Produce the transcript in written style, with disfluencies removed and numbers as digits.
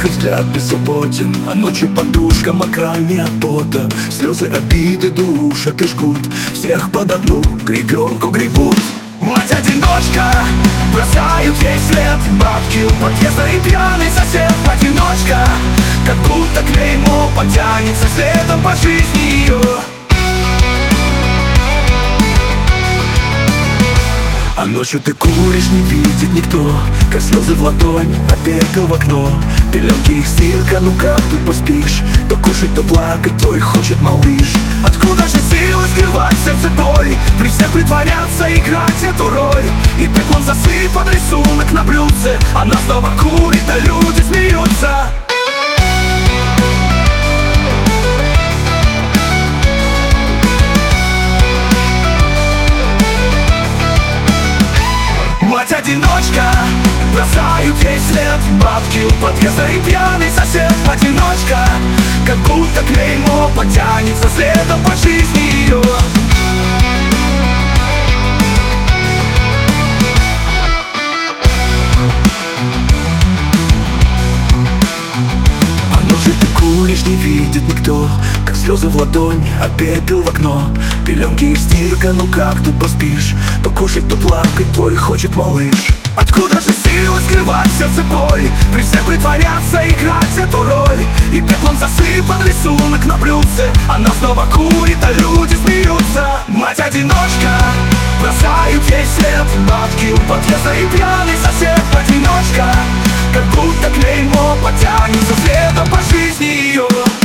их взгляд беззаботен, а ночью подушка мокрая не от пота. Слезы обиды душат и жгут, всех под одну гребенку гребут. Мать-одиночка, бросают ей след бабки у подъезда и пьяный сосед. Одиночка, как будто клеймо потянется следом по жизни ее. А ночью ты куришь, не видит никто, как слезы в ладонь, а пепел в окно. Пеленки их стирка, ну как ты поспишь? То кушать, то плакать, то и хочет малыш. Откуда же силы скрывать сердце боль? При всех притворяться, играть эту роль. И пеплом засыпан рисунок на блюдце. Она снова курит, а люди смеются. Мать-одиночка, бросают ей след бабки у подъезда и пьяный сосед. Одиночка, как будто клеймо потянется следом по жизни ее. А ночью ты куришь, не видит никто, как слезы в ладонь, а пепел в окно. Пеленки и стирка, ну как тут поспишь? То кушать, то плакать, то и хочет малыш. Откуда же силы скрывать сердце боль? При всех притворяться, играть эту роль. И пеплом засыпан рисунок на блюдце. Она снова курит, а люди смеются. Мать-одиночка, бросают ей след бабки у подъезда и пьяный сосед. Одиночка, как будто клеймо потянется следом по жизни ее.